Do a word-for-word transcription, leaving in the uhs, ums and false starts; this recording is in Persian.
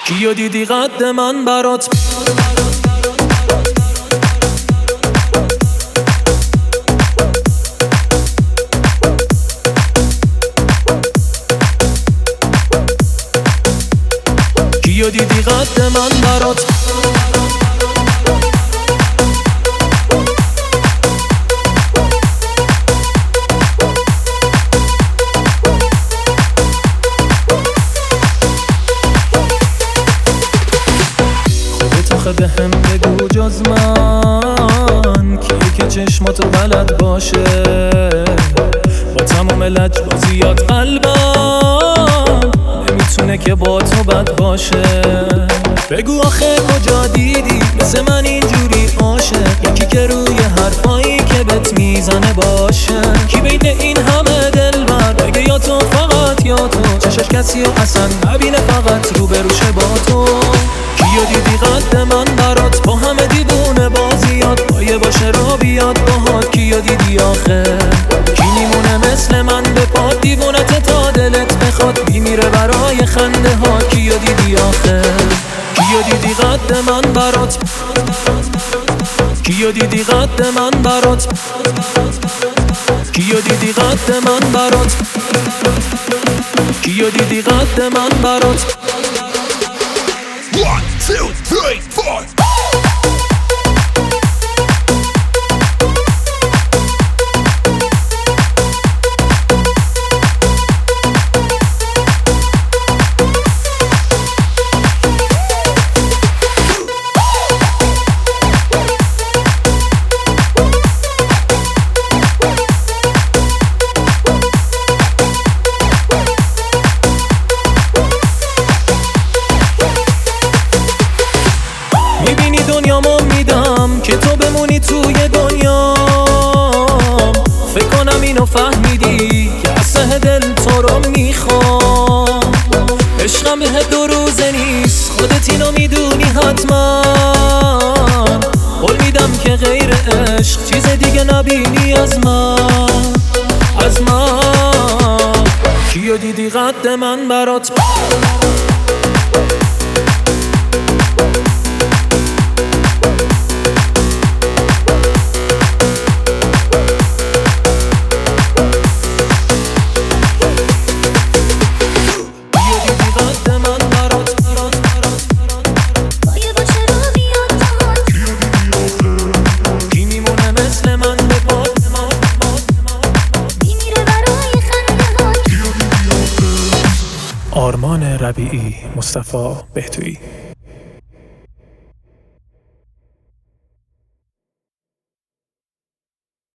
کیو دیدی قد من برات کیو دیدی قد من برات به هم بگو جز من کیه که چشماتو بلد باشه با تمام لجبازیات قلبم نمیتونه که با تو بد باشه. بگو آخه کجا دیدی مثل من اینجوری عاشق، یکی که روی حرفایی که بهت میزنه باشه. کی بین این همه دلبر بگه یا تو فقط یا تو، چشش کسی و اصلا نبینه فقط رو بروشه با تو. کیو دیدی قد من برات با همه دیوونه بازیات، پایه باشه را بیاد باهات. کیو دیدی آخه کی میمونه مثل من به پاد دیوونت تا دلت بخواد میمیره برای خنده ها. کیو دیدی آخه کیو دیدی قد من برات کیو دیدی قد من برات کیو دیدی قد من برات کیو دیدی قد من برات One, two, three, four. میبینی دنیامو میدم که تو بمونی توی دنیام. فکر کنم اینو فهمیدی که از ته دل تو رو میخوام. عشقم به دو روزه نیست خودت اینو میدونی حتما. قول میدم که غیر عشق چیز دیگه نبینی از من از من. کیو دیدی قد من برات آرمان ربیعی، مصطفی بهتویی.